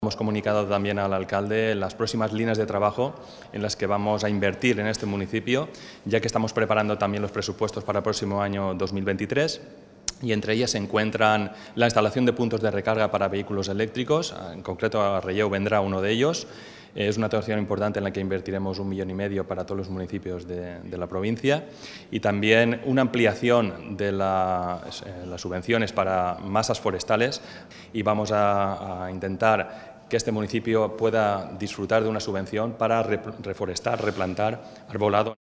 Hemos comunicado también al alcalde las próximas líneas de trabajo en las que vamos a invertir en este municipio, ya que estamos preparando también los presupuestos para el próximo año 2023. Y entre ellas se encuentran la instalación de puntos de recarga para vehículos eléctricos, en concreto a Relleu vendrá uno de ellos. Es una actuación importante en la que invertiremos 1,5 millones para todos los municipios de la provincia, y también una ampliación de las subvenciones para masas forestales, y vamos a intentar que este municipio pueda disfrutar de una subvención para reforestar, replantar arbolado.